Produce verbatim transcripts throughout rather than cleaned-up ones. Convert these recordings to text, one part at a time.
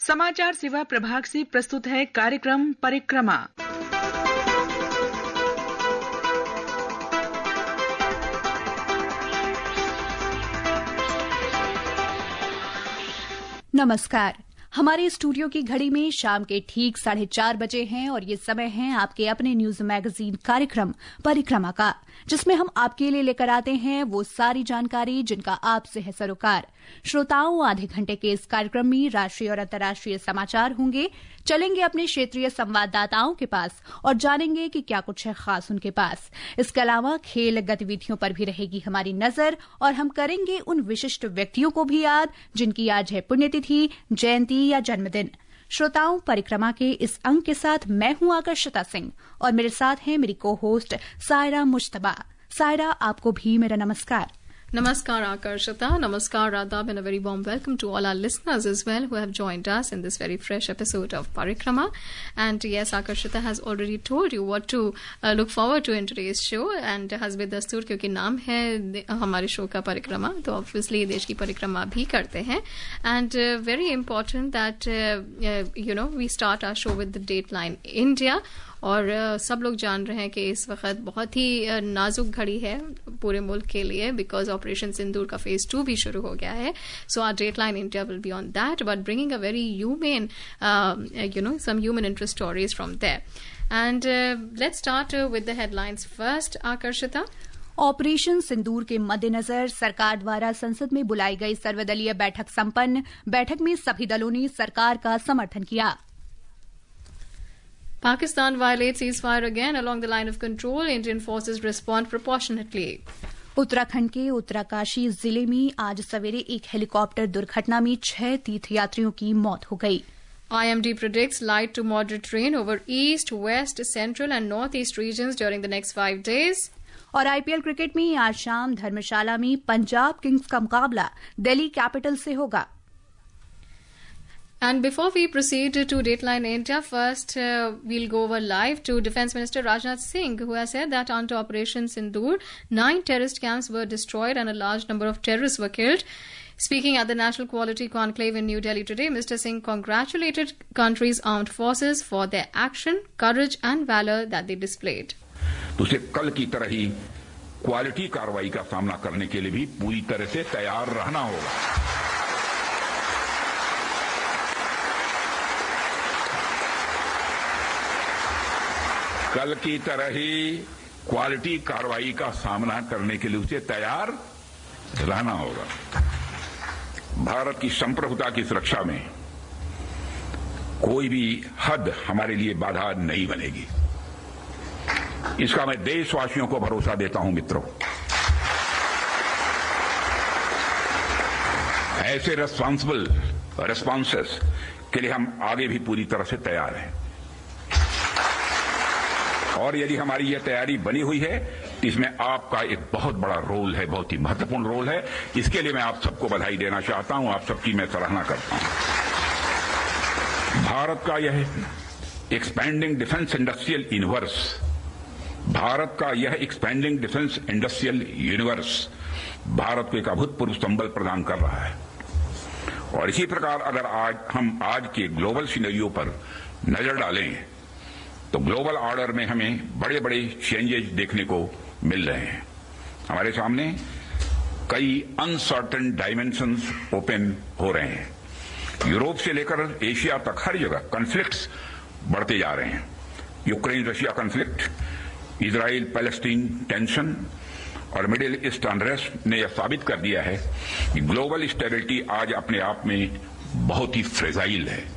समाचार सेवा प्रभाग से प्रस्तुत है कार्यक्रम परिक्रमा। नमस्कार। हमारे स्टूडियो की घड़ी में शाम के ठीक साढ़े चार बजे हैं और ये समय है आपके अपने न्यूज मैगजीन कार्यक्रम परिक्रमा का, जिसमें हम आपके लिए लेकर आते हैं वो सारी जानकारी जिनका आपसे है सरोकार। श्रोताओं, आधे घंटे के इस कार्यक्रम में राष्ट्रीय और अंतर्राष्ट्रीय समाचार होंगे। चलेंगे अपने क्षेत्रीय संवाददाताओं के पास और जानेंगे कि क्या कुछ है खास उनके पास। इसके अलावा खेल गतिविधियों पर भी रहेगी हमारी नजर और हम करेंगे उन विशिष्ट व्यक्तियों को भी याद जिनकी आज है पुण्यतिथि, जयंती या जन्मदिन। श्रोताओं, परिक्रमा के इस अंक के साथ मैं हूं आकर्षिता सिंह और मेरे साथ है मेरी को होस्ट सायरा मुश्तबा। सायरा, आपको भी मेरा नमस्कार। Namaskar Akarshita, Namaskar Radab, and a very warm welcome to all our listeners as well who have joined us in this very fresh episode of Parikrama. And yes, Akarshita has already told you what to uh, look forward to in today's show, and Hasbe Dastur क्योंकि नाम है हमारे show का परिक्रमा, तो obviously देश की परिक्रमा भी करते हैं. And uh, very important that uh, uh, you know we start our show with the Dateline India. और uh, सब लोग जान रहे हैं कि इस वक्त बहुत ही uh, नाजुक घड़ी है पूरे मुल्क के लिए, बिकॉज ऑपरेशन सिंदूर का फेज टू भी शुरू हो गया है. So our dateline India will be on that, but bringing a very human you know some human interest stories from there. And let's start with the headlines first. Akarshita, operation Sindoor के मद्देनजर सरकार द्वारा संसद में बुलाई गई सर्वदलीय बैठक संपन्न। बैठक में सभी दलों ने सरकार का समर्थन किया. Pakistan violates ceasefire again along the line of control. Indian forces respond proportionately. Uttarakhand के उत्तरकाशी जिले में आज सवेरे एक हेलीकॉप्टर दुर्घटना में छह तीर्थयात्रियों की मौत हो गई. I M D predicts light to moderate rain over east, west, central and northeast regions during the next five days. और आईपीएल क्रिकेट में आज शाम धर्मशाला में पंजाब किंग्स का मुकाबला दिल्ली कैपिटल से होगा. And before we proceed to Dateline India, first uh, we'll go over live to Defence Minister Rajnath Singh, who has said that under Operation Sindoor, nine terrorist camps were destroyed and a large number of terrorists were killed. Speaking at the National Quality Conclave in New Delhi today, Mister Singh congratulated country's armed forces for their action, courage and valour that they displayed. तो उसे कल की तरह ही quality कार्रवाई का सामना करने के लिए भी पूरी तरह से तैयार रहना होगा. कल की तरह ही क्वालिटी कार्रवाई का सामना करने के लिए उसे तैयार रहना होगा. भारत की संप्रभुता की सुरक्षा में कोई भी हद हमारे लिए बाधा नहीं बनेगी. इसका मैं देशवासियों को भरोसा देता हूं. मित्रों, ऐसे रेस्पॉन्सिबल रेस्पॉन्सेस के लिए हम आगे भी पूरी तरह से तैयार हैं. और यदि हमारी यह तैयारी बनी हुई है तो इसमें आपका एक बहुत बड़ा रोल है, बहुत ही महत्वपूर्ण रोल है. इसके लिए मैं आप सबको बधाई देना चाहता हूं. आप सबकी मैं सराहना करता हूं. भारत का यह expanding defence industrial universe Bharat का यह expanding defence industrial universe Bharat को एक अभूतपूर्व संबल प्रदान कर रहा है. और इसी प्रकार अगर आज हम आज के ग्लोबल सिनेरियो पर नजर डालें तो ग्लोबल ऑर्डर में हमें बड़े बड़े चेंजेस देखने को मिल रहे हैं. हमारे सामने कई अनसर्टेन डायमेंशंस ओपन हो रहे हैं. यूरोप से लेकर एशिया तक हर जगह कॉन्फ्लिक्ट्स बढ़ते जा रहे हैं. Ukraine Russia conflict, Israel Palestine tension और मिडिल ईस्ट अनरेस्ट ने यह साबित कर दिया है कि ग्लोबल स्टेबिलिटी आज अपने आप में बहुत ही फ्रेजाइल है.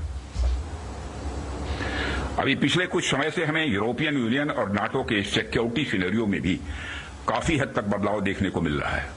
अभी पिछले कुछ समय से हमें यूरोपियन यूनियन और नाटो के सिक्योरिटी सिनेरियो में भी काफी हद तक बदलाव देखने को मिल रहा है.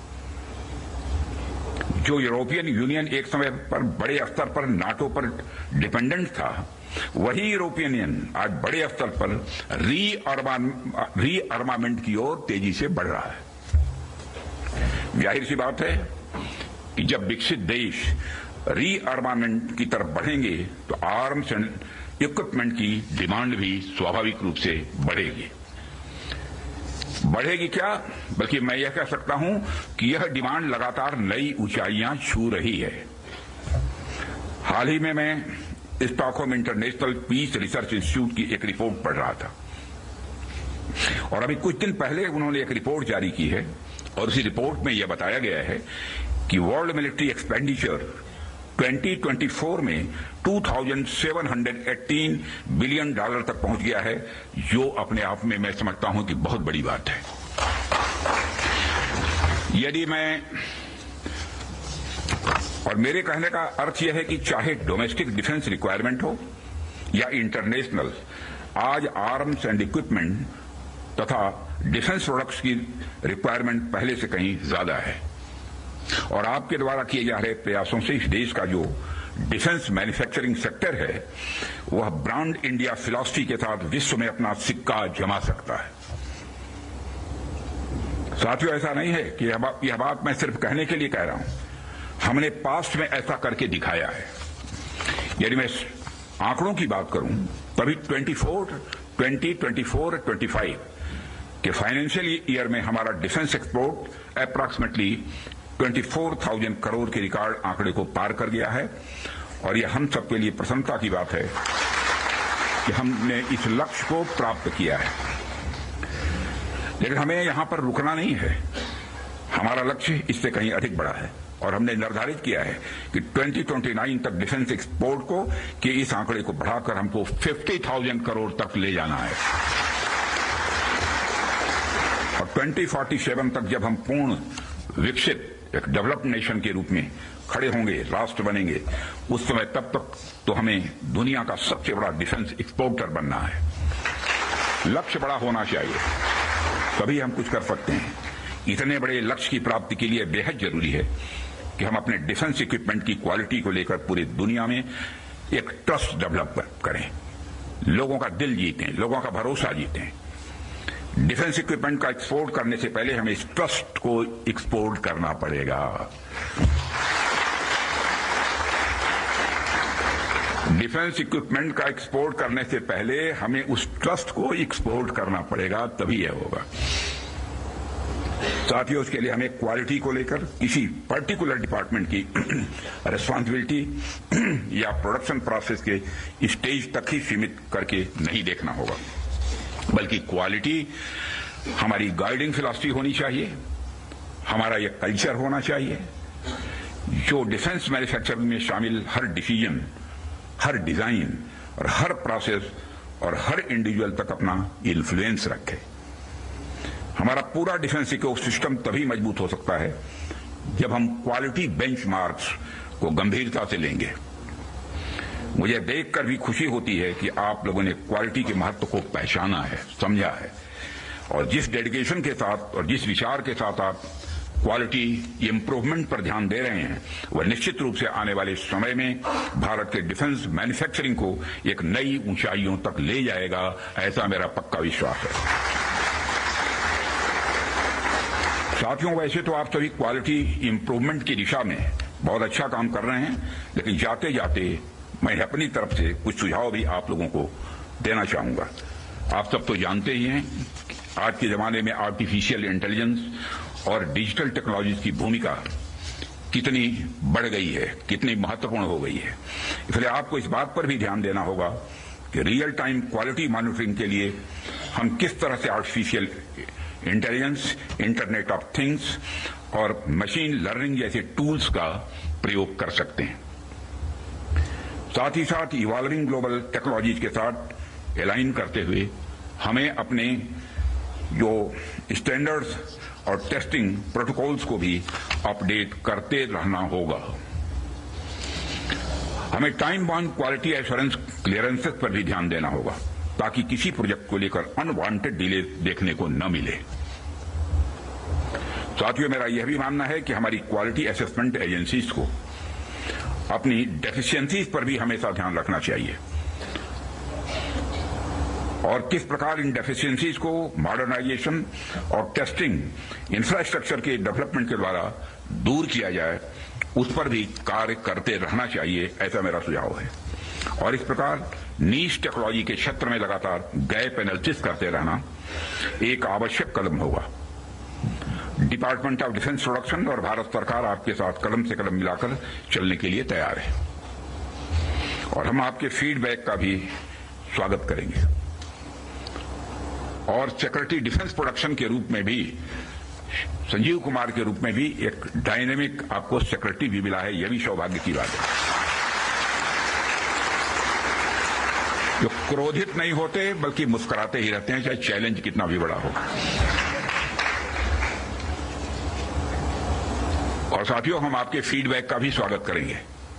जो यूरोपियन यूनियन एक समय पर बड़े स्तर पर नाटो पर डिपेंडेंट था, वही यूरोपियन यूनियन आज बड़े स्तर पर री री आर्मामेंट की ओर तेजी से बढ़ रहा है. जाहिर सी बात है कि जब विकसित देश री आर्मामेंट की तरफ बढ़ेंगे तो आर्म्स एंड इक्विपमेंट की डिमांड भी स्वाभाविक रूप से बढ़ेगी. बढ़ेगी क्या, बल्कि मैं यह कह सकता हूं कि यह डिमांड लगातार नई ऊंचाइयां छू रही है. हाल ही में मैं Stockholm International Peace Research Institute की एक रिपोर्ट पढ़ रहा था, और अभी कुछ दिन पहले उन्होंने एक रिपोर्ट जारी की है, और उसी रिपोर्ट में यह बताया गया है कि world military expenditure twenty twenty four में two thousand seven hundred eighteen billion dollar तक पहुंच गया है, जो अपने आप में मैं समझता हूं कि बहुत बड़ी बात है। यदि मैं और मेरे कहने का अर्थ यह है कि चाहे डोमेस्टिक डिफेंस रिक्वायरमेंट हो या इंटरनेशनल, आज आर्म्स एंड इक्विपमेंट तथा डिफेंस प्रोडक्ट्स की रिक्वायरमेंट पहले से कहीं ज्यादा है, और आपके द्वारा किए जा रहे प्रयासों से इस देश का जो डिफेंस मैन्युफैक्चरिंग सेक्टर है वह ब्रांड इंडिया फिलॉसफी के साथ विश्व में अपना सिक्का जमा सकता है। साथियों, ऐसा नहीं है कि यह बात मैं सिर्फ कहने के लिए कह रहा हूं, हमने पास्ट में ऐसा करके दिखाया है। यदि मैं आंकड़ों की बात करूं तभी twenty four twenty twenty four twenty five के फाइनेंशियल ईयर में हमारा डिफेंस एक्सपोर्ट अप्रॉक्सीमेटली चौबीस हज़ार करोड़ के रिकॉर्ड आंकड़े को पार कर गया है, और यह हम सबके लिए प्रसन्नता की बात है कि हमने इस लक्ष्य को प्राप्त किया है। लेकिन हमें यहां पर रुकना नहीं है, हमारा लक्ष्य इससे कहीं अधिक बड़ा है, और हमने निर्धारित किया है कि ट्वेंटी ट्वेंटी नाइन तक डिफेंस एक्सपोर्ट को कि इस आंकड़े को बढ़ाकर हमको पचास हज़ार करोड़ तक ले जाना है, और ट्वेंटी फोर्टी सेवन तक जब हम पूर्ण विकसित एक डेवलप्ड नेशन के रूप में खड़े होंगे, राष्ट्र बनेंगे, उस समय तब तक तो हमें दुनिया का सबसे बड़ा डिफेंस एक्सपोर्टर बनना है। लक्ष्य बड़ा होना चाहिए, तभी हम कुछ कर सकते हैं। इतने बड़े लक्ष्य की प्राप्ति के लिए बेहद जरूरी है कि हम अपने डिफेंस इक्विपमेंट की क्वालिटी को लेकर पूरी दुनिया में एक ट्रस्ट डेवलप करें, लोगों का दिल जीतें, लोगों का भरोसा जीतें। डिफेंस इक्विपमेंट का एक्सपोर्ट करने से पहले हमें इस ट्रस्ट को एक्सपोर्ट करना पड़ेगा। डिफेंस इक्विपमेंट का एक्सपोर्ट करने से पहले हमें उस ट्रस्ट को एक्सपोर्ट करना पड़ेगा, तभी यह होगा। साथियों, उसके लिए हमें क्वालिटी को लेकर किसी पर्टिकुलर डिपार्टमेंट की रिस्पांसिबिलिटी या प्रोडक्शन प्रोसेस के स्टेज तक ही सीमित करके नहीं देखना होगा, बल्कि क्वालिटी हमारी गाइडिंग फिलॉसफी होनी चाहिए, हमारा यह कल्चर होना चाहिए, जो डिफेंस मैन्युफैक्चरिंग में शामिल हर डिसीजन, हर डिजाइन और हर प्रोसेस और हर इंडिविजुअल तक अपना इन्फ्लुएंस रखे। हमारा पूरा डिफेंस इको सिस्टम तभी मजबूत हो सकता है जब हम क्वालिटी बेंचमार्क्स को गंभीरता से लेंगे। मुझे देखकर भी खुशी होती है कि आप लोगों ने क्वालिटी के महत्व को पहचाना है, समझा है, और जिस डेडिकेशन के साथ और जिस विचार के साथ आप क्वालिटी इंप्रूवमेंट पर ध्यान दे रहे हैं, वह निश्चित रूप से आने वाले समय में भारत के डिफेंस मैन्युफैक्चरिंग को एक नई ऊंचाइयों तक ले जाएगा, ऐसा मेरा पक्का विश्वास है। साथियों, वैसे तो आप सभी क्वालिटी इंप्रूवमेंट की दिशा में बहुत अच्छा काम कर रहे हैं, लेकिन जाते जाते मैं अपनी तरफ से कुछ सुझाव भी आप लोगों को देना चाहूंगा। आप सब तो जानते ही हैं, आज के जमाने में आर्टिफिशियल इंटेलिजेंस और डिजिटल टेक्नोलॉजीज की भूमिका कितनी बढ़ गई है, कितनी महत्वपूर्ण हो गई है। इसलिए आपको इस बात पर भी ध्यान देना होगा कि रियल टाइम क्वालिटी मॉनिटरिंग के लिए हम किस तरह से artificial intelligence, internet of things और मशीन लर्निंग जैसे टूल्स का प्रयोग कर सकते हैं। साथ ही साथ इवॉल्विंग ग्लोबल टेक्नोलॉजीज के साथ अलाइन करते हुए हमें अपने जो स्टैंडर्ड्स और टेस्टिंग प्रोटोकॉल्स को भी अपडेट करते रहना होगा। हमें time bound quality assurance clearances पर भी ध्यान देना होगा, ताकि किसी प्रोजेक्ट को लेकर अनवांटेड डिले देखने को न मिले। साथियों, मेरा यह भी मानना है कि हमारी क्वालिटी असेसमेंट एजेंसीज को अपनी डेफिशिएंसीज पर भी हमेशा ध्यान रखना चाहिए, और किस प्रकार इन डेफिशिएंसीज को मॉडर्नाइजेशन और टेस्टिंग इंफ्रास्ट्रक्चर के डेवलपमेंट के द्वारा दूर किया जाए, उस पर भी कार्य करते रहना चाहिए, ऐसा मेरा सुझाव है। और इस प्रकार नीश टेक्नोलॉजी के क्षेत्र में लगातार गैप एनालिसिस करते रहना एक आवश्यक कदम होगा। डिपार्टमेंट ऑफ डिफेंस प्रोडक्शन और भारत सरकार आपके साथ कदम से कदम मिलाकर चलने के लिए तैयार है। और हम आपके फीडबैक का भी स्वागत करेंगे। और सेक्रेटरी डिफेंस प्रोडक्शन के रूप में भी संजीव कुमार के रूप में भी एक डायनेमिक आपको सेक्रेटरी भी मिला है, यह भी सौभाग्य की बात है। जो क्रोधित नहीं होते बल्कि मुस्कुराते ही रहते हैं, चाहे चैलेंज कितना भी बड़ा हो। और साथियों, हम आपके फीडबैक का भी स्वागत करेंगे।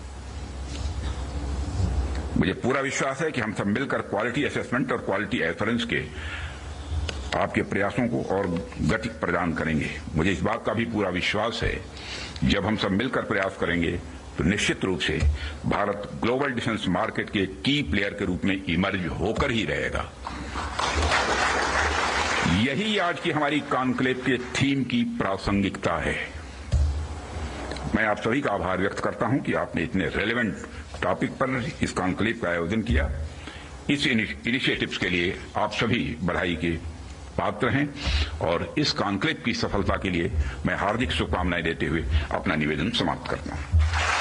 मुझे पूरा विश्वास है कि हम सब मिलकर क्वालिटी असेसमेंट और क्वालिटी एश्योरेंस के आपके प्रयासों को और गति प्रदान करेंगे। मुझे इस बात का भी पूरा विश्वास है, जब हम सब मिलकर प्रयास करेंगे तो निश्चित रूप से भारत ग्लोबल डिफेंस मार्केट के की प्लेयर के रूप में इमर्ज होकर ही रहेगा। यही आज की हमारी कॉन्क्लेव के थीम की प्रासंगिकता है। मैं आप सभी का आभार व्यक्त करता हूं कि आपने इतने रेलेवेंट टॉपिक पर इस कॉन्क्लेव का आयोजन किया। इस इनिशिएटिव्स के लिए आप सभी बधाई के पात्र हैं और इस कॉन्क्लेव की सफलता के लिए मैं हार्दिक शुभकामनाएं देते हुए अपना निवेदन समाप्त करता हूं।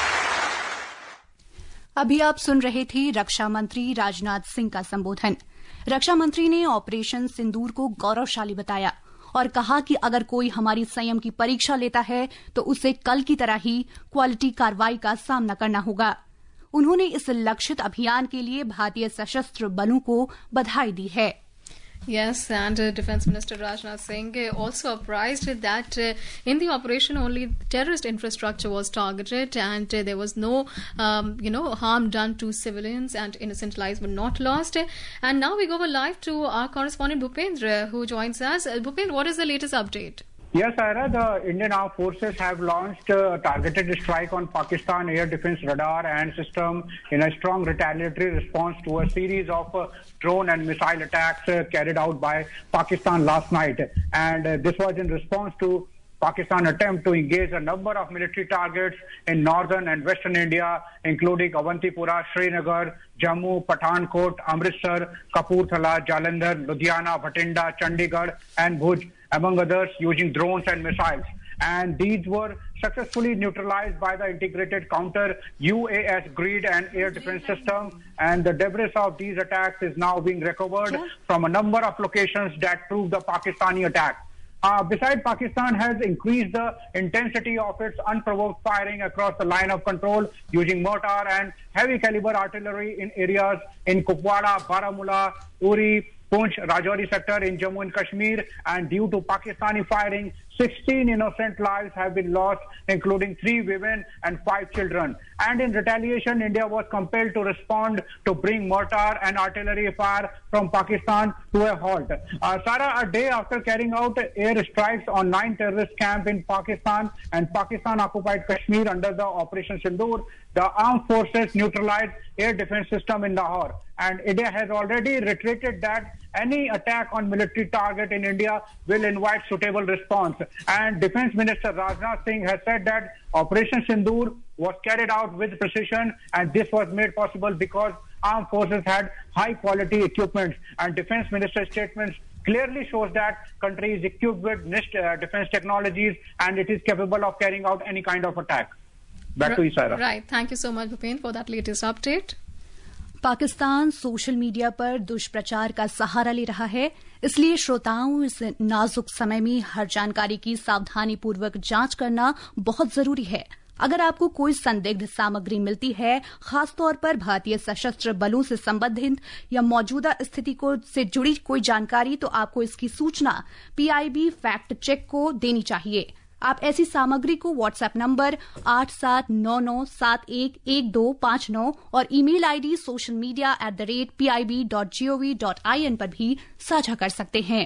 अभी आप सुन रहे थे रक्षा मंत्री राजनाथ सिंह का संबोधन। रक्षा मंत्री ने ऑपरेशन सिंदूर को गौरवशाली बताया और कहा कि अगर कोई हमारी संयम की परीक्षा लेता है तो उसे कल की तरह ही क्वालिटी कार्रवाई का सामना करना होगा। उन्होंने इस लक्षित अभियान के लिए भारतीय सशस्त्र बलों को बधाई दी है। Yes, and uh, Defence Minister Rajnath Singh uh, also apprised that uh, in the operation only terrorist infrastructure was targeted and uh, there was no, um, you know, harm done to civilians and innocent lives were not lost. And now we go live to our correspondent Bhupendra, who joins us. Uh, Bhupendra, what is the latest update? Yes, Ira, the Indian Armed Forces have launched a targeted strike on Pakistan air defense radar and system in a strong retaliatory response to a series of uh, drone and missile attacks uh, carried out by Pakistan last night. And uh, this was in response to Pakistan attempt to engage a number of military targets in northern and western India, including Avantipura, Srinagar, Jammu, Pathankot, Amritsar, Kapurthala, Jalandhar, Ludhiana, Bhatinda, Chandigarh, and Bhuj, among others, using drones and missiles. And these were successfully neutralized by the integrated counter U A S grid and air defense system. And the debris of these attacks is now being recovered from a number of locations that prove the Pakistani attack. Uh, besides, Pakistan has increased the intensity of its unprovoked firing across the line of control using mortar and heavy caliber artillery in areas in Kupwara, Baramulla, Uri, Poonch, Rajouri sector in Jammu and Kashmir. And due to Pakistani firing, sixteen innocent lives have been lost, including three women and five children. And in retaliation, India was compelled to respond to bring mortar and artillery fire from Pakistan to a halt. Uh, Sarah, a day after carrying out air strikes on nine terrorist camps in Pakistan and Pakistan-occupied Kashmir under the Operation Sindoor, the armed forces neutralized air defense system in Lahore. And India has already reiterated that any attack on military target in India will invite suitable response. And Defence Minister Rajnath Singh has said that Operation Sindoor was carried out with precision, and this was made possible because armed forces had high quality equipment. And Defence Minister's statements clearly shows that country is equipped with niche uh, defense technologies and it is capable of carrying out any kind of attack. Back to you, Sarah. Right. Thank you so much, Bhupen, for that latest update. Pakistan social media पर दुष्प्रचार का सहारा ले रहा है, इसलिए श्रोताओं इस नाजुक समय में हर जानकारी की सावधानीपूर्वक जांच करना बहुत जरूरी है। अगर आपको कोई संदिग्ध सामग्री मिलती है, खासतौर पर भारतीय सशस्त्र बलों से संबंधित या मौजूदा स्थिति को से जुड़ी कोई जानकारी, तो आपको इसकी सूचना पीआईबी फैक्ट चेक को देनी चाहिए। आप ऐसी सामग्री को व्हाट्सएप नंबर आठ सात नौ नौ सात एक एक दो पांच नौ और email ID social media at the rate P I B dot G O V dot I N पर भी साझा कर सकते हैं।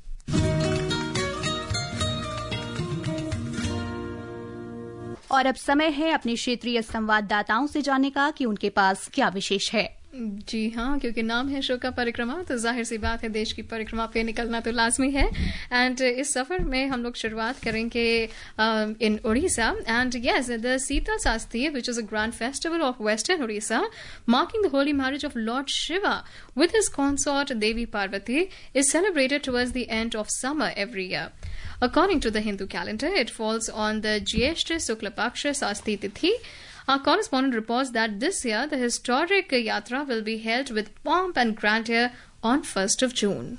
और अब समय है अपने क्षेत्रीय संवाददाताओं से जानने का कि उनके पास क्या विशेष है। जी हाँ, क्योंकि नाम है शो का परिक्रमा, तो जाहिर सी बात है देश की परिक्रमा पे निकलना तो लाजमी है। एंड इस सफर में हम लोग शुरुआत करेंगे in Orissa. And yes, the Sital Sasthi, which is a grand festival of western Orissa, marking the holy marriage of lord Shiva with his consort Devi Parvati, is celebrated towards the end of summer every year. According to the Hindu calendar, it falls on the Jyeshta Shukla Paksha Sasti Tithi Our correspondent reports that this year the historic Yatra will be held with pomp and grandeur on first of June.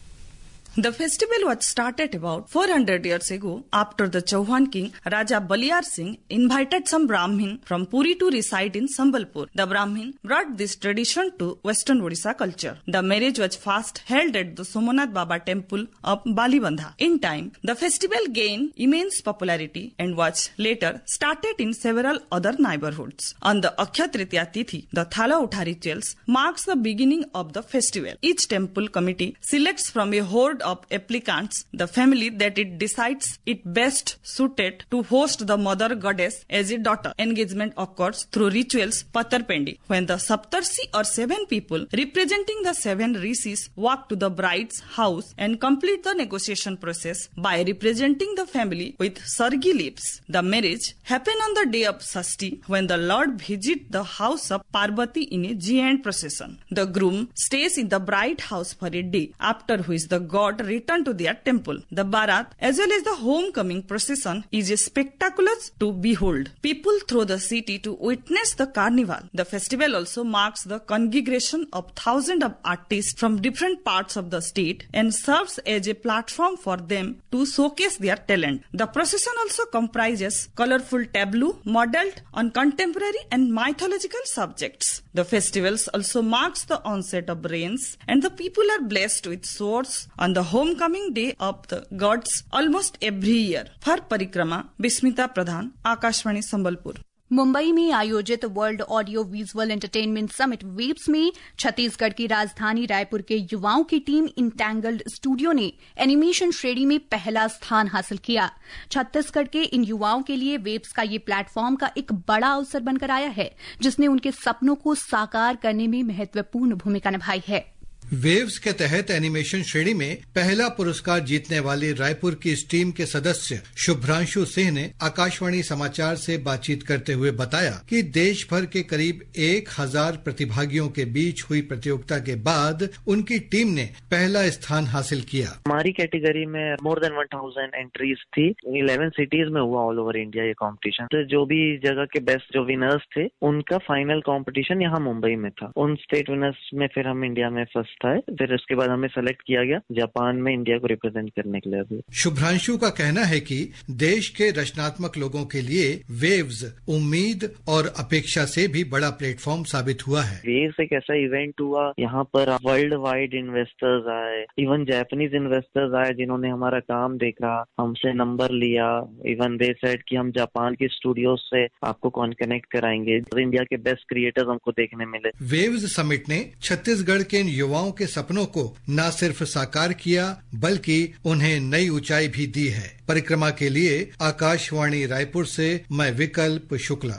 The festival was started about four hundred years ago after the Chauhan king Raja Baliyar Singh invited some Brahmin from Puri to reside in Sambalpur. The Brahmin brought this tradition to Western Odisha culture. The marriage was first held at the Somanath Baba temple of Balibandha. In time, the festival gained immense popularity and was later started in several other neighborhoods. On the Akshaya Tritiya Tithi, the Thala Utha rituals marks the beginning of the festival. Each temple committee selects from a horde of applicants the family that it decides it best suited to host the mother goddess as a daughter. Engagement occurs through rituals Patarpendi, when the Saptarshi or seven people representing the seven rishis walk to the bride's house and complete the negotiation process by representing the family with sargi leaves. The marriage happens on the day of Sashti, when the Lord visits the house of Parvati in a giant procession. The groom stays in the bride house for a day, after which the god return to their temple. The Barat as well as the homecoming procession is a spectacular to behold. People through the city to witness the carnival. The festival also marks the congregation of thousands of artists from different parts of the state and serves as a platform for them to showcase their talent. The procession also comprises colorful tableau modeled on contemporary and mythological subjects. The festivals also marks the onset of rains and the people are blessed with swords on the homecoming day of the gods almost every year. For Parikrama, Bismita Pradhan, Akashvani Sambalpur. Mumbai में आयोजित world audio visual entertainment summit waves में छत्तीसगढ़ की राजधानी रायपुर के युवाओं की team entangled studio ने animation श्रेणी में पहला स्थान हासिल किया। छत्तीसगढ़ के इन युवाओं के लिए वेव्स का ये प्लेटफॉर्म का एक बड़ा अवसर बनकर आया है, जिसने उनके सपनों को साकार करने में महत्वपूर्ण भूमिका निभाई है। वेव्स के तहत एनिमेशन श्रेणी में पहला पुरस्कार जीतने वाली रायपुर की इस टीम के सदस्य शुभ्रांशु सिंह ने आकाशवाणी समाचार से बातचीत करते हुए बताया कि देश भर के करीब एक हजार प्रतिभागियों के बीच हुई प्रतियोगिता के बाद उनकी टीम ने पहला स्थान हासिल किया। हमारी कैटेगरी में more than one thousand entries थी। इलेवन सिटीज में हुआ ऑल ओवर इंडिया ये कॉम्पिटिशन। तो जो भी जगह के बेस्ट जो विनर्स थे उनका फाइनल कॉम्पिटिशन यहाँ मुंबई में था। उन स्टेट विनर्स में फिर हम इंडिया में फर्स्ट था। फिर उसके बाद हमें सेलेक्ट किया गया जापान में इंडिया को रिप्रेजेंट करने के लिए। अभी शुभ्रांशु का कहना है कि देश के रचनात्मक लोगों के लिए वेव्स उम्मीद और अपेक्षा से भी बड़ा प्लेटफॉर्म साबित हुआ है। वेव्स एक ऐसा इवेंट हुआ, यहाँ पर वर्ल्ड वाइड इन्वेस्टर्स आए, इवन जापानीज इन्वेस्टर्स आए जिन्होंने हमारा काम देखा, हमसे नंबर लिया। इवन दे सेड कि हम जापान के स्टूडियो से आपको कौन कनेक्ट कराएंगे। तो इंडिया के बेस्ट क्रिएटर्स हमको देखने मिले। वेव्स समिट ने छत्तीसगढ़ के युवाओं के सपनों को न सिर्फ साकार किया बल्कि उन्हें नई ऊंचाई भी दी है। परिक्रमा के लिए आकाशवाणी रायपुर से मैं विकल्प Shukla.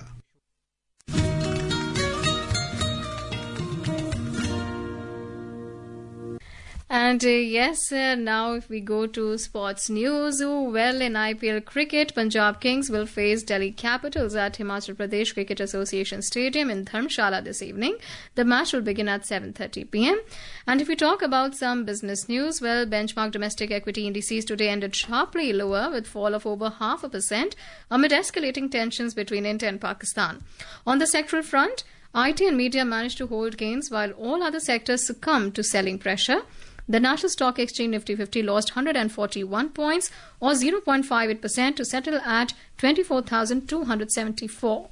And uh, yes, uh, now if we go to sports news, oh, well, in I P L cricket, Punjab Kings will face Delhi Capitals at Himachal Pradesh Cricket Association Stadium in Dharmshala this evening. The match will begin at seven thirty p.m. And if we talk about some business news, well, benchmark domestic equity indices today ended sharply lower with fall of over half a percent amid escalating tensions between India and Pakistan. On the sectoral front, I T and media managed to hold gains while all other sectors succumbed to selling pressure. The National Stock Exchange Nifty fifty lost one hundred forty-one points or zero point five eight percent to settle at twenty-four thousand two hundred seventy-four.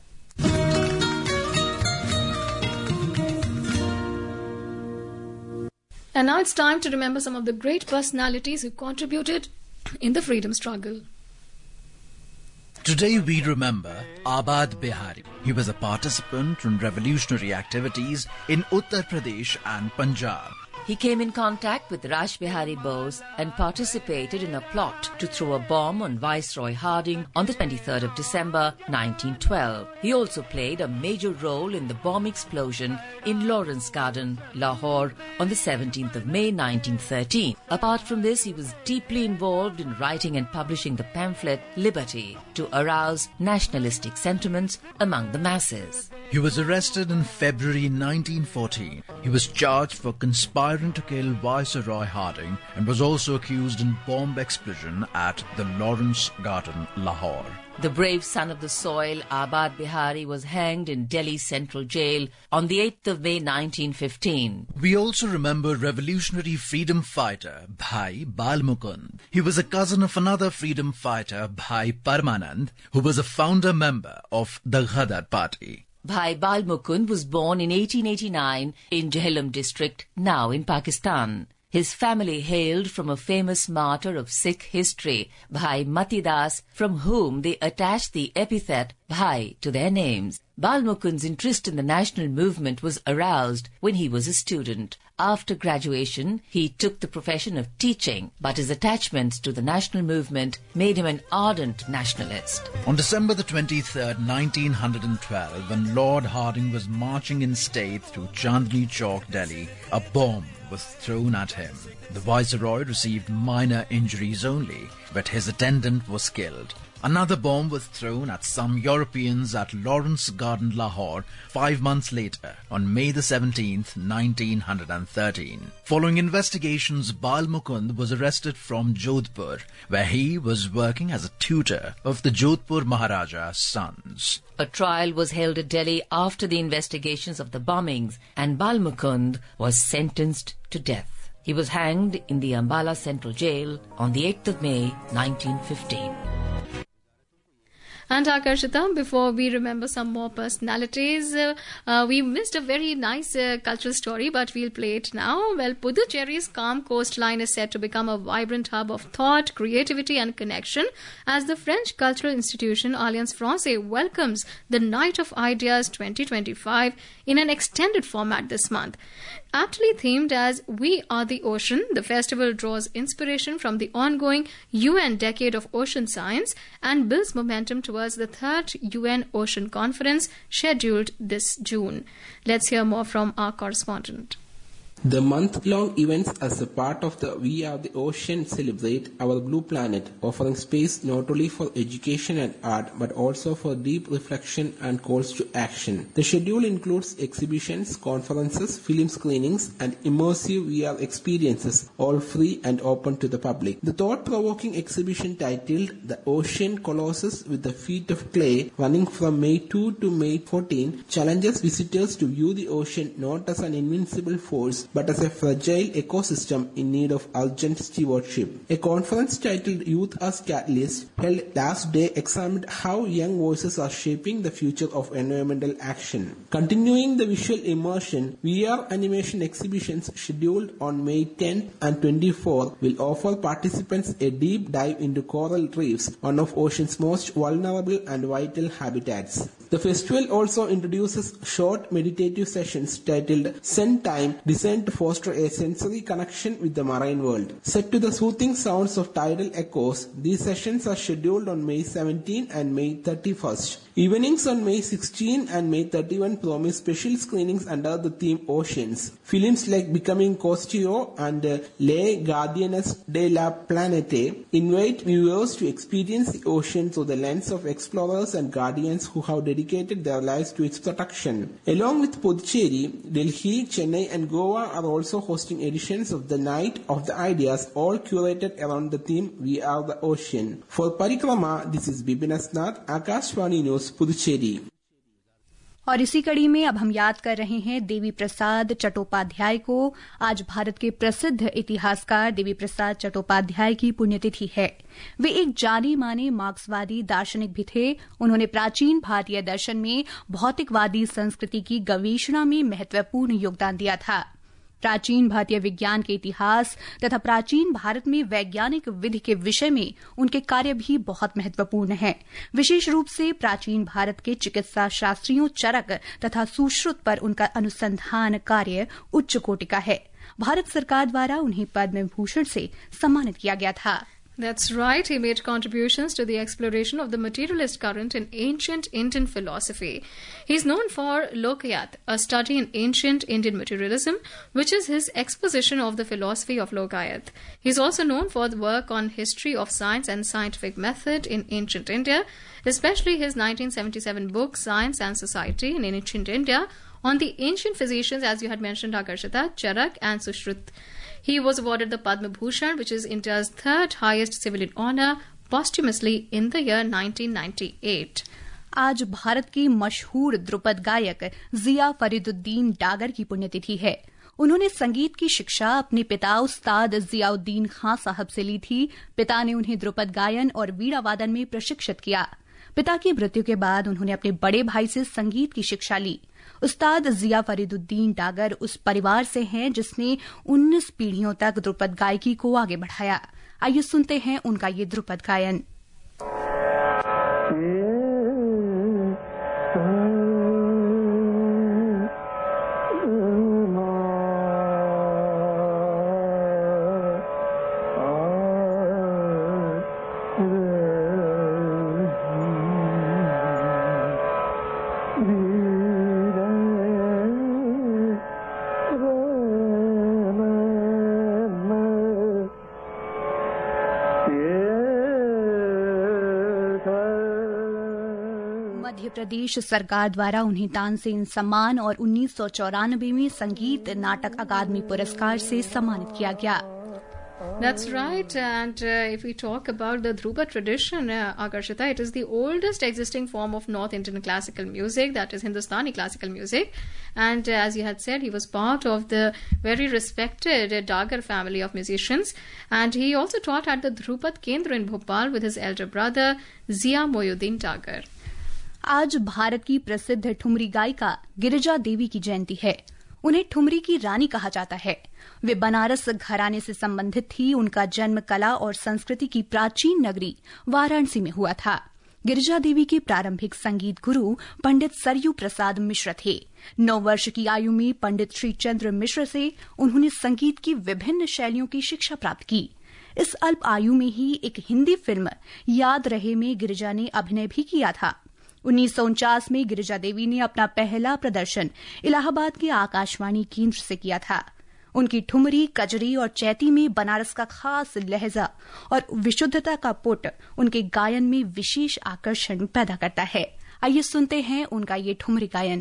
And now it's time to remember some of the great personalities who contributed in the freedom struggle. Today we remember Abad Bihari. He was a participant in revolutionary activities in Uttar Pradesh and Punjab. He came in contact with Rash Bihari Bose and participated in a plot to throw a bomb on Viceroy Harding on the twenty-third of December nineteen twelve. He also played a major role in the bomb explosion in Lawrence Garden, Lahore on the seventeenth of May nineteen thirteen. Apart from this, he was deeply involved in writing and publishing the pamphlet Liberty to arouse nationalistic sentiments among the masses. He was arrested in February nineteen fourteen. He was charged for conspiring to kill Viceroy Harding and was also accused in bomb explosion at the Lawrence Garden, Lahore. The brave son of the soil, Abad Bihari, was hanged in Delhi Central Jail on the eighth of May nineteen fifteen. We also remember revolutionary freedom fighter Bhai Bal Mukund. He was a cousin of another freedom fighter, Bhai Parmanand, who was a founder member of the Ghadar party. Bhai Bal Mukund was born in eighteen eighty-nine in Jhelum district, now in Pakistan. His family hailed from a famous martyr of Sikh history, Bhai Mati Das, from whom they attached the epithet Bhai to their names. Bal Mukund's interest in the national movement was aroused when he was a student. After graduation, he took the profession of teaching, but his attachments to the national movement made him an ardent nationalist. On December the twenty-third, nineteen twelve, when Lord Hardinge was marching in state through Chandni Chowk, Delhi, a bomb was thrown at him. The Viceroy received minor injuries only, but his attendant was killed. Another bomb was thrown at some Europeans at Lawrence Garden, Lahore, five months later, on May the seventeenth, nineteen thirteen. Following investigations, Bal Mukund was arrested from Jodhpur, where he was working as a tutor of the Jodhpur Maharaja's sons. A trial was held at Delhi after the investigations of the bombings, and Bal Mukund was sentenced to death. He was hanged in the Ambala Central Jail on the eighth of May, nineteen fifteen. And Akarshita, before we remember some more personalities, uh, uh, we missed a very nice uh, cultural story, but we'll play it now. Well, Puducherry's calm coastline is set to become a vibrant hub of thought, creativity and connection as the French cultural institution Alliance Francaise welcomes the Night of Ideas twenty twenty-five in an extended format this month. Aptly themed as We Are the Ocean, the festival draws inspiration from the ongoing U N Decade of Ocean Science and builds momentum towards the third U N Ocean Conference scheduled this June. Let's hear more from our correspondent. The month-long events as a part of the We Are the Ocean celebrate our blue planet, offering space not only for education and art but also for deep reflection and calls to action. The schedule includes exhibitions, conferences, film screenings and immersive V R experiences, all free and open to the public. The thought-provoking exhibition titled The Ocean Colossus with the Feet of Clay, running from May second to May fourteenth, challenges visitors to view the ocean not as an invincible force but as a fragile ecosystem in need of urgent stewardship. A conference titled Youth as Catalyst, held last day, examined how young voices are shaping the future of environmental action. Continuing the visual immersion, V R animation exhibitions scheduled on May tenth and twenty-fourth will offer participants a deep dive into coral reefs, one of ocean's most vulnerable and vital habitats. The festival also introduces short meditative sessions titled Zen Time, designed to foster a sensory connection with the marine world. Set to the soothing sounds of tidal echoes, these sessions are scheduled on May seventeenth and May thirty-first. Evenings on May sixteenth and May thirty-first promise special screenings under the theme Oceans. Films like Becoming Costio and uh, Les Gardiennes de la Planète invite viewers to experience the ocean through the lens of explorers and guardians who have dedicated their lives to its protection. Along with Puducherry, Delhi, Chennai and Goa are also hosting editions of the Night of the Ideas, all curated around the theme We Are the Ocean. For Parikrama, this is Bipin Asnath, Akashvani News, Puducherry. और इसी कड़ी में अब हम याद कर रहे हैं देवी प्रसाद चट्टोपाध्याय को। आज भारत के प्रसिद्ध इतिहासकार देवी प्रसाद चट्टोपाध्याय की पुण्यतिथि है। वे एक जाने माने मार्क्सवादी दार्शनिक भी थे। उन्होंने प्राचीन भारतीय दर्शन में भौतिकवादी संस्कृति की गवेषणा में महत्वपूर्ण योगदान दिया था। प्राचीन भारतीय विज्ञान के इतिहास तथा प्राचीन भारत में वैज्ञानिक विधि के विषय में उनके कार्य भी बहुत महत्वपूर्ण हैं। विशेष रूप से प्राचीन भारत के चिकित्सा शास्त्रियों चरक तथा सुश्रुत पर उनका अनुसंधान कार्य उच्च कोटि का है। भारत सरकार द्वारा उन्हें पद्म भूषण से सम्मानित किया गया था। That's right. He made contributions to the exploration of the materialist current in ancient Indian philosophy. He's known for Lokayat, a study in ancient Indian materialism, which is his exposition of the philosophy of Lokayat. He's also known for the work on history of science and scientific method in ancient India, especially his nineteen seventy-seven book, Science and Society in Ancient India, on the ancient physicians, as you had mentioned, Akarshita, Charak and Sushrut. He was awarded the Padma Bhushan, which is India's third highest civilian honour, posthumously in the year nineteen ninety-eight. आज भारत की मशहूर ध्रुपद गायक जिया फरीदुद्दीन डागर की पुण्यतिथि है। उन्होंने संगीत की शिक्षा अपने पिता उस्ताद जियाउद्दीन खां साहब से ली थी। पिता ने उन्हें ध्रुपद गायन और वीणा वादन में प्रशिक्षित किया। पिता की मृत्यु के बाद उन्होंने अपने बड़े भाई से संगीत की शिक्षा ली। उस्ताद जिया फरीदुद्दीन डागर उस परिवार से हैं जिसने उन्नीस पीढ़ियों तक ध्रुपद गायकी को आगे बढ़ाया। आइए सुनते हैं उनका ये ध्रुपद गायन। मध्य प्रदेश सरकार द्वारा उन्हें तानसेन सम्मान और उन्नीस सौ चौरानवे में संगीत नाटक अकादमी पुरस्कार से सम्मानित किया गया। That's right. And uh, if we talk about the Dhruva tradition, uh, Akarshita, it is the oldest existing form of North Indian classical music, that is Hindustani classical music. And uh, as you had said, he was part of the very respected uh, Dagar family of musicians. And he also taught at the Dhrupad Kendra in Bhopal with his elder brother, Zia Moyuddin Dagar. आज भारत की प्रसिद्ध ठुमरी गायिका गिरिजा देवी की जयंती है। उन्हें ठुमरी की रानी कहा जाता है। वे बनारस घराने से संबंधित थी। उनका जन्म कला और संस्कृति की प्राचीन नगरी वाराणसी में हुआ था। गिरिजा देवी के प्रारंभिक संगीत गुरु पंडित सरयू प्रसाद मिश्र थे। नौ वर्ष की आयु में पंडित श्री चंद्र मिश्र से उन्होंने संगीत की विभिन्न शैलियों की शिक्षा प्राप्त की। इस अल्प आयु में ही एक हिंदी फिल्म याद रहे में गिरिजा ने अभिनय भी किया था। उन्नीस सौ उनचास में गिरिजा देवी ने अपना पहला प्रदर्शन इलाहाबाद के आकाशवाणी केंद्र से किया था। उनकी ठुमरी, कजरी और चैती में बनारस का खास लहजा और विशुद्धता का पुट उनके गायन में विशेष आकर्षण पैदा करता है। आइए सुनते हैं उनका ये ठुमरी गायन।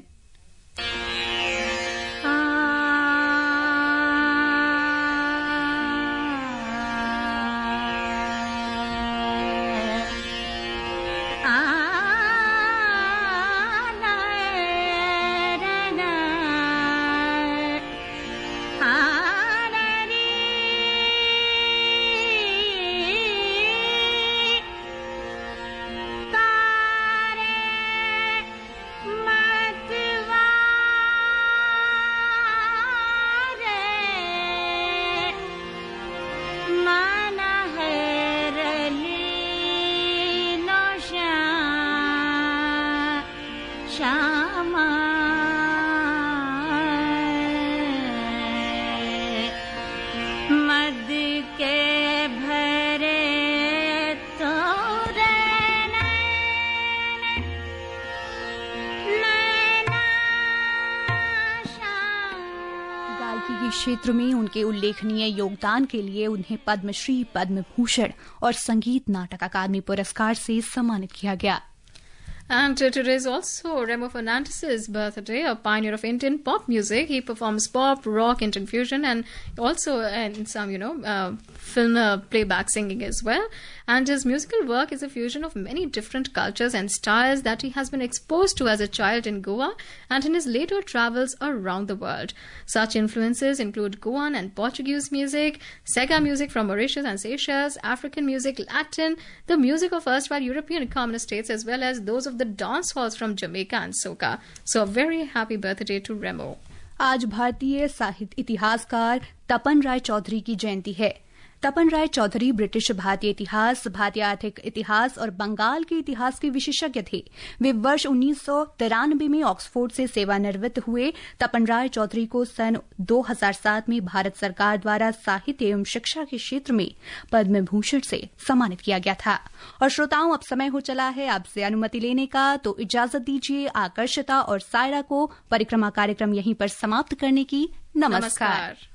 क्षेत्र में उनके उल्लेखनीय योगदान के लिए उन्हें पद्मश्री, पद्म भूषण और संगीत नाटक अकादमी पुरस्कार से सम्मानित किया गया। And uh, today is also Remo Fernandez's birthday, a pioneer of Indian pop music. He performs pop, rock, Indian fusion, and also in some, you know, uh, film uh, playback singing as well. And his musical work is a fusion of many different cultures and styles that he has been exposed to as a child in Goa and in his later travels around the world. Such influences include Goan and Portuguese music, Sega music from Mauritius and Seychelles, African music, Latin, the music of erstwhile European communist states, as well as those of the dance halls from Jamaica and Soca. So a very happy birthday to Remo. आज भारतीय साहित्य इतिहासकार तपन राय चौधरी की जयंती है। तपन राय Chaudhary British भारतीय इतिहास, भारतीय आर्थिक इतिहास और बंगाल के इतिहास के विशेषज्ञ थे। वे वर्ष उन्नीस सौ तिरानवे में ऑक्सफोर्ड से सेवानिवृत्त हुए। तपन राय चौधरी को सन दो हज़ार सात में भारत सरकार द्वारा साहित्य एवं शिक्षा के क्षेत्र में पद्म भूषण से सम्मानित किया गया था। और श्रोताओं, अब समय हो चला है आपसे अनुमति लेने का, तो इजाजत दीजिए आकर्षिता और सायरा को परिक्रमा कार्यक्रम यहीं पर समाप्त करने की। नमस्कार, नमस्कार।